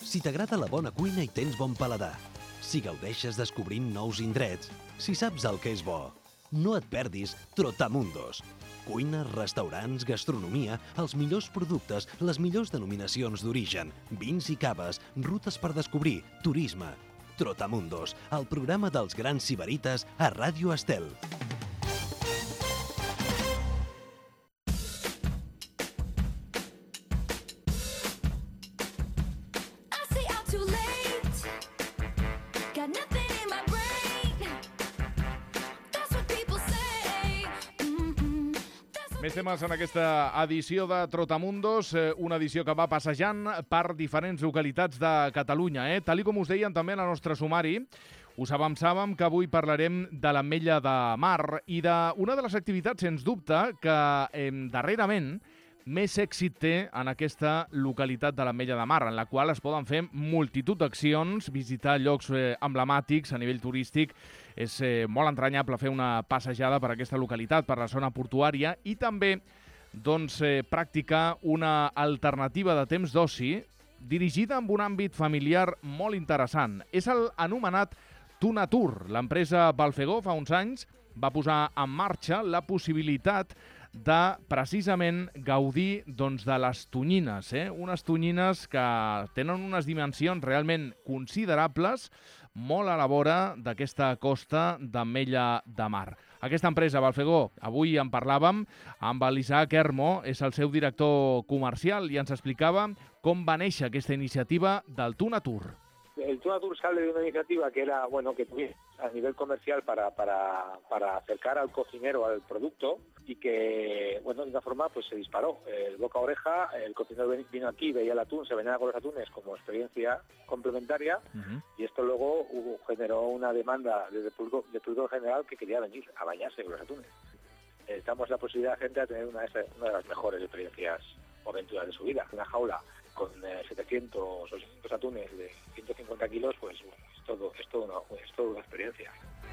Si t'agrada la bona cuina i tens bon paladar, si gaudeixes descobrint nous indrets, si saps el que és bo, no et perdis Trotamundos. Cuina, restaurants, gastronomia, els millors productes, les millors denominacions d'origen, vins i caves, rutes per descobrir, turisme. Trotamundos, el programa dels grans sibarites a Ràdio Estel. Més temes en aquesta edició de Trotamundos, una edició que va passejant per diferents localitats de Catalunya. Tal com us deien també en el nostre sumari, us avançàvem que avui parlarem de l'Ametlla de Mar i d'una de les activitats, sens dubte, que darrerament més èxit té en aquesta localitat de l'Ametlla de Mar, en la qual es poden fer multitud d'accions, visitar llocs emblemàtics a nivell turístic. És molt entranyable fer una passejada per aquesta localitat, per la zona portuària, i també practicar una alternativa de temps d'oci dirigida amb un àmbit familiar molt interessant. És el anomenat Tunatur. L'empresa Balfegó fa uns anys va posar en marxa la possibilitat de precisament gaudir de les tonyines, unes tonyines que tenen unes dimensions realment considerables, molt a la vora d'aquesta costa d'Ametlla de Mar. Aquesta empresa, Balfegó, avui en parlàvem amb l'Isaac Hermo, és el seu director comercial, i ens explicava com va néixer aquesta iniciativa del Tunatur. El Tunatur sale de una iniciativa que era, que tuviera a nivel comercial para acercar al cocinero al producto y que, de una forma pues se disparó. El boca a oreja, el cocinero vino aquí, veía el atún, se venía con los atunes como experiencia complementaria y esto luego generó una demanda del público general que quería venir a bañarse con los atunes. Damos la posibilidad a la gente a tener una de las mejores experiencias o aventuras de su vida. Una jaula con 700 o 800 atunes de 150 kilos, pues es toda una experiencia.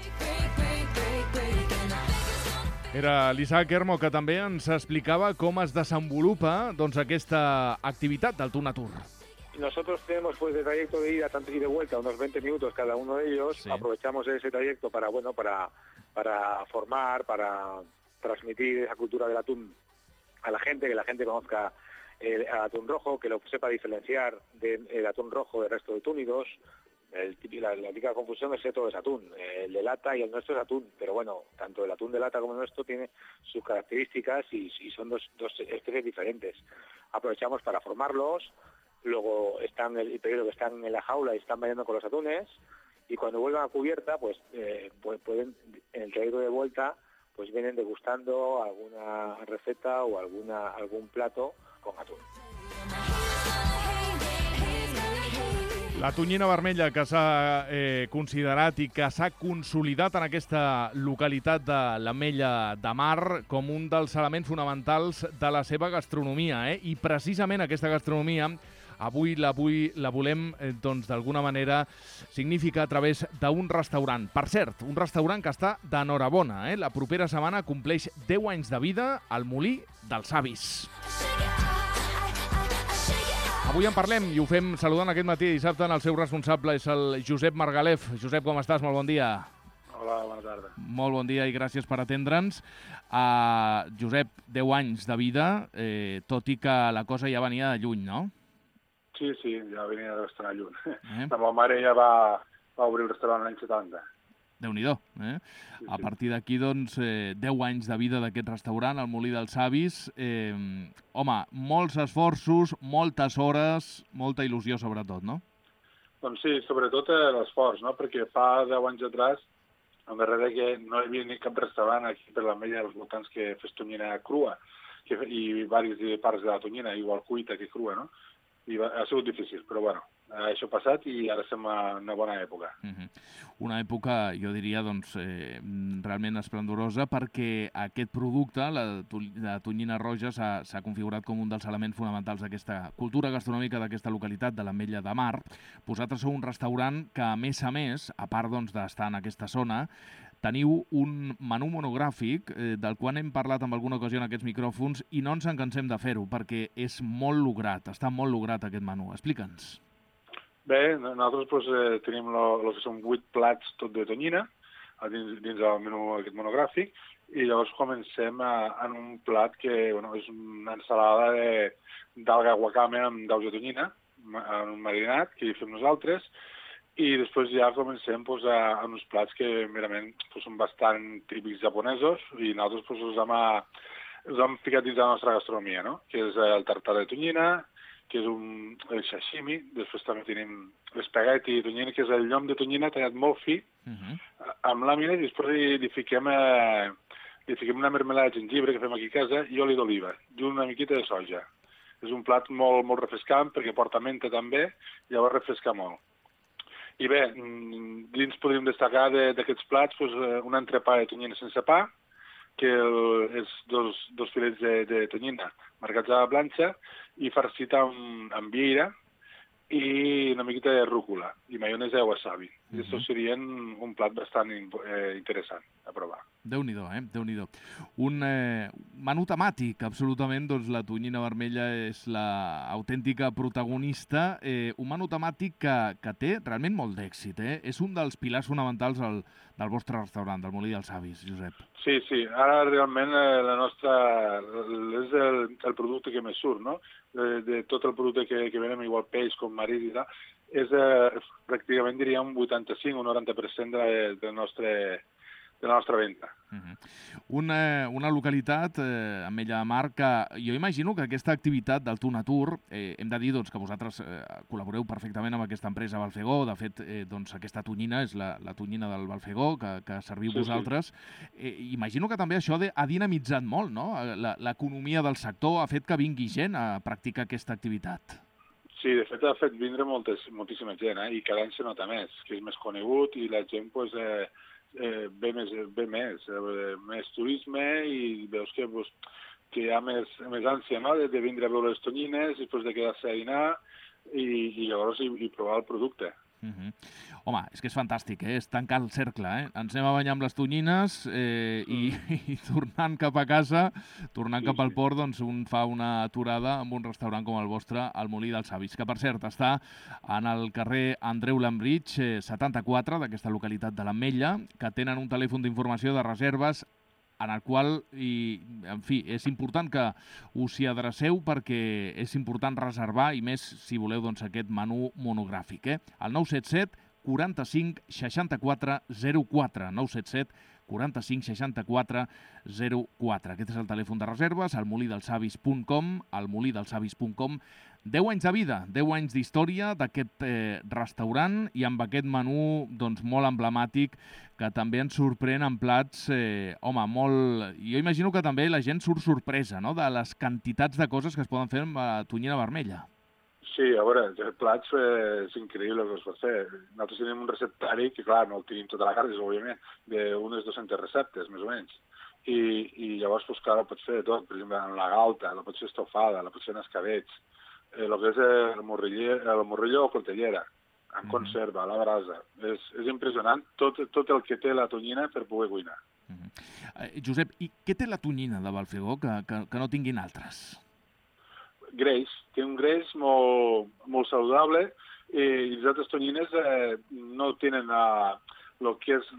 Era l'Isaac Hermo, que també ens explicava com es desenvolupa aquesta activitat del Tunatur. Nosotros tenemos de trayecto de ida, tanto y de vuelta, unos 20 minutos cada uno de ellos. Sí. Aprovechamos ese trayecto para formar, para transmitir esa cultura del atún a la gente, que la gente conozca el atún rojo, que lo sepa diferenciar del atún rojo del resto de túnidos. La típica confusión es que todo es atún, el de lata y el nuestro es atún, pero tanto el atún de lata como el nuestro tiene sus características y son dos especies diferentes. Aprovechamos para formarlos, luego están el periodo que están en la jaula y están bañando con los atunes, y cuando vuelvan a cubierta, pues pueden, en el trayecto de vuelta, pues vienen degustando alguna receta o algún plato con atún. La tonyina vermella que s'ha considerat i que s'ha consolidat en aquesta localitat de l'Ametlla de Mar com un dels elements fonamentals de la seva gastronomia. I precisament aquesta gastronomia avui la volem, d'alguna manera, significar a través d'un restaurant. Per cert, un restaurant que està d'enhorabona. La propera setmana compleix 10 anys de vida al Molí dels Avis. Avui en parlem i ho fem saludant aquest matí dissabte el seu responsable, és el Josep Margalef. Josep, com estàs? Molt bon dia. Hola, bona tarda. Molt bon dia i gràcies per atendre'ns. Josep, 10 anys de vida, tot i que la cosa ja venia de lluny, no? Sí, ja venia de bastant lluny. La meva mare ja va obrir el restaurant l'any 70. Déu-n'hi-do. Sí. A partir d'aquí, 10 anys de vida d'aquest restaurant, el Molí dels Avis. Home, molts esforços, moltes hores, molta il·lusió sobretot, no? Doncs sí, sobretot l'esforç, no? Perquè fa 10 anys atrás, a darrere que no hi havia ni cap restaurant aquí per l'Ametlla dels voltants que fes tonyina crua i diverses parts de la tonyina, igual cuita que crua, no? I ha sigut difícil, però això ha passat i ara estem en una bona època. Una època, jo diria, realment esplendorosa, perquè aquest producte, la tonyina roja, s'ha configurat com un dels elements fonamentals d'aquesta cultura gastronòmica d'aquesta localitat de l'Ametlla de Mar. Vosaltres sou un restaurant que, a més, a part d'estar en aquesta zona, teniu un menú monogràfic del qual hem parlat en alguna ocasió en aquests micròfons i no ens en cansem de fer-ho perquè és molt lograt, està molt lograt aquest menú. Explica'ns. Bé, nosaltres tenim el que són 8 plats tot de tonyina dins del menú aquest monogràfic, i llavors comencem en un plat que és una ensalada d'alga wakame amb daus de tonyina, en un marinat que hi fem nosaltres, i després ja comencem en uns plats que merament són bastant típics japonesos, i nosaltres els hem ficat dins de la nostra gastronomia, no? Que és el tartar de tonyina, que és el sashimi. Després també tenim l'espagueti de tonyina, que és el llom de tonyina tallat molt fi, amb làmines, i després li fiquem una mermelada de gengibre que fem aquí a casa i oli d'oliva, i una miqueta de soja. És un plat molt, molt refrescant, perquè porta menta també, llavors refresca molt. I bé, dins podríem destacar d'aquests plats un entrepà de tonyina sense pa, que és dos filets de tonyina marcats a la planxa i farcit amb vieira i una miqueta de rúcula i maionesa de wasabi. I això seria un plat bastant interessant a provar. Déu-n'hi-do, Déu-n'hi-do. Un menú temàtic, absolutament, doncs la tonyina vermella és l'autèntica protagonista. Un menú temàtic que té realment molt d'èxit, És un dels pilars fonamentals del vostre restaurant, del Molí dels Savis, Josep. Sí. Ara realment la nostra és el producte que més surt, no? De tot el producte que venem, igual peix com marisc i tal, és pràcticament, diria, un 85 o un 90% de la nostra venda. Una localitat, Ametlla de Mar, que jo imagino que aquesta activitat del Tu Natur, hem de dir que vosaltres col·laboreu perfectament amb aquesta empresa Balfegó. De fet, aquesta tonyina és la tonyina del Balfegó que serviu vosaltres. Imagino que també això ha dinamitzat molt, no? L'economia del sector ha fet que vingui gent a practicar aquesta activitat. Sí, de fet ha fet vindre moltíssima gent, i cada any se nota més, que és més conegut i la gent ve més turisme, i veus que hi ha més ànsia, no?, de vindre a veure les tonyines, després de quedar-se a dinar i llavors provar el producte. Home, és que és fantàstic, és tancar el cercle, Ens anem a banyar amb les tonyines i tornant cap a casa, tornant cap al port, doncs un fa una aturada amb un restaurant com el vostre, el Molí dels Savis, que per cert està en el carrer Andreu Lambrich 74 d'aquesta localitat de l'Ametlla, que tenen un telèfon d'informació de reserves en el qual, en fi, és important que us hi adreceu perquè és important reservar, i més si voleu aquest menú monogràfic. El 977 45 64 04, 977 45 64 04. Aquest és el telèfon de reserves, al molidelssavis.com, al molidelssavis.com. 10 anys de vida, 10 anys d'història d'aquest restaurant, i amb aquest menú molt emblemàtic que també ens sorprèn en plats, molt... Jo imagino que també la gent surt sorpresa, no?, de les quantitats de coses que es poden fer amb la tonyina vermella. Sí, a veure, els plats és increïble el que es pot fer. Nosaltres tenim un receptari que, clar, no el tenim tota la carta, òbviament, d'unes 200 receptes, més o menys. I llavors, clar, pots fer de tot. Per exemple, en la galta, la pots fer estofada, la pots fer en escabets, el que és el morrillo o cotellera, en conserva, a la brasa. És impressionant tot el que té la tonyina per poder cuinar. Josep, i què té la tonyina de Balfegó que no tinguin altres? Greix. Té un greix molt saludable, i les altres tonyines no tenen el que és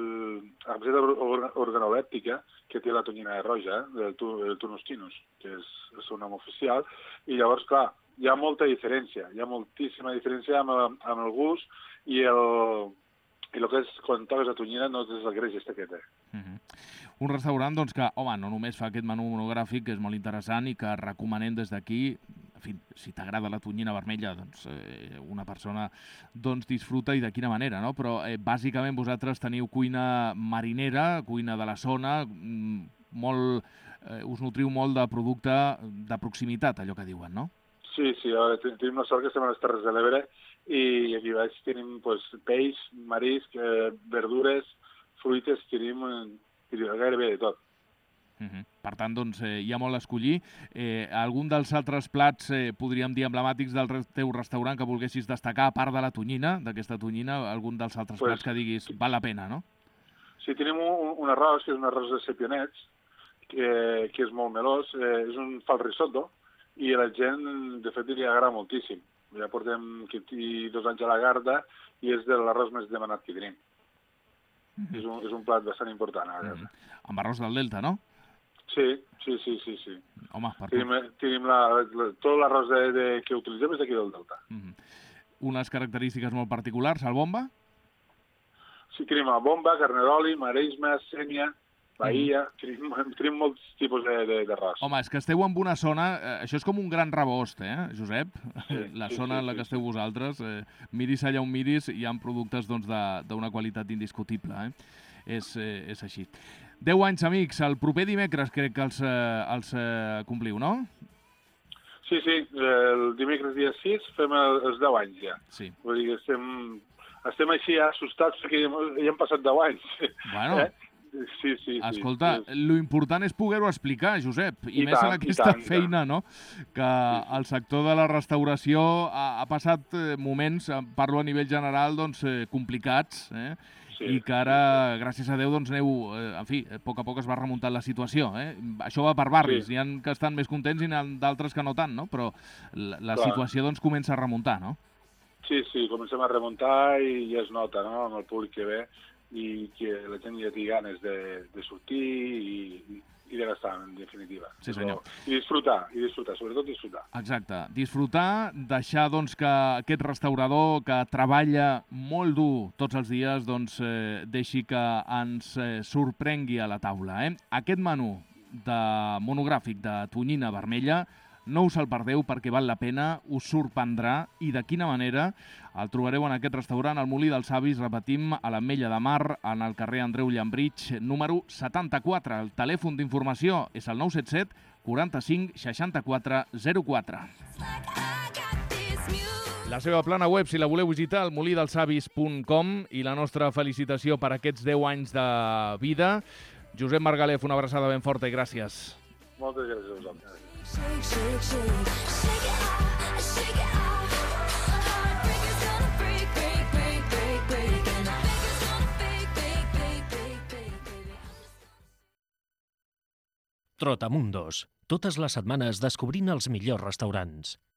la recepta organolèptica que té la tonyina roja, del Turnus tinus, que és un nom oficial, i llavors, clar, hi ha molta diferència, hi ha moltíssima diferència amb el gust, i el que és, quan toques la tonyina, no és el greix que té. Un restaurant que, no només fa aquest menú monogràfic, que és molt interessant i que recomanem des d'aquí. En fi, si t'agrada la tonyina vermella, una persona disfruta, i de quina manera, no? Però bàsicament vosaltres teniu cuina marinera, cuina de la zona, us nutriu molt de producte de proximitat, allò que diuen, no? Sí, tenim una sort que estem a les Terres de l'Ebre, i aquí baix tenim peix, marisc, verdures, fruites, tenim gairebé de tot. Per tant, hi ha molt a escollir. Algun dels altres plats, podríem dir, emblemàtics del teu restaurant que volguessis destacar, a part de la tonyina, d'aquesta tonyina, algun dels altres plats que diguis val la pena, no? Sí, tenim un arròs, que és un arròs de sepionets, que és molt melós, és un fal risotto, i a la gent, de fet, li agrada moltíssim. Ja portem 2 anys a la Garda i és de l'arròs més demanat que tenim. És un plat bastant important a la casa. Amb arròs del Delta, no? Sí. Home, per Tenim tot l'arròs que utilitzem és d'aquí del Delta. Unes característiques molt particulars, el bomba? Sí, tenim bomba, carneroli, maresme, sèmia, bahia, tenim molts tipus d'arròs. Home, és que esteu en una zona, això és com un gran rebost, Josep? La zona en la que esteu vosaltres, miris allà on miris, hi ha productes d'una qualitat indiscutible, És així. 10 anys, amics, el proper dimecres crec que els compliu, no? Sí, el dimecres dia 6 fem els 10 anys ja. Sí. Vull dir que estem així assustats perquè ja han passat 10 anys. Bueno, Sí. escolta, lo important és poder-ho explicar, Josep, i més en aquesta feina, no? Que el sector de la restauració ha passat moments, parlo a nivell general, doncs, complicats, i que ara, gràcies a Déu, doncs aneu, en fi, a poc es va remuntant la situació. Això va per barris, n'hi ha que estan més contents i n'hi ha d'altres que no tant, no? Però la situació doncs comença a remuntar, no? Sí, comencem a remuntar i ja es nota, no?, amb el públic que ve i que la gent ja té ganes de sortir i de gastar, en definitiva. Sí, senyor. I disfrutar, sobretot disfrutar. Exacte. Disfrutar, deixar doncs, que aquest restaurador que treballa molt dur tots els dies doncs, deixi que ens sorprengui a la taula. Aquest menú monogràfic de tonyina vermella no us el perdeu perquè val la pena, us sorprendrà i de quina manera el trobareu en aquest restaurant al Molí dels Savis, repetim, a l'Ametlla de Mar, en el carrer Andreu Llambrig, número 74. El telèfon d'informació és el 977 45 64 04. La seva plana web, si la voleu visitar, molidelssavis.com, i la nostra felicitació per aquests 10 anys de vida. Josep Margalef, una abraçada ben forta i gràcies. Moltes gràcies a vosaltres. Shake, shake, shake, shake it off, shake it off. Heartbreak is gonna break, break, break, break, break, and I think it's gonna fake, fake, fake, fake, fake, baby. Trotamundos. Totes les setmanes descobrint els millors restaurants.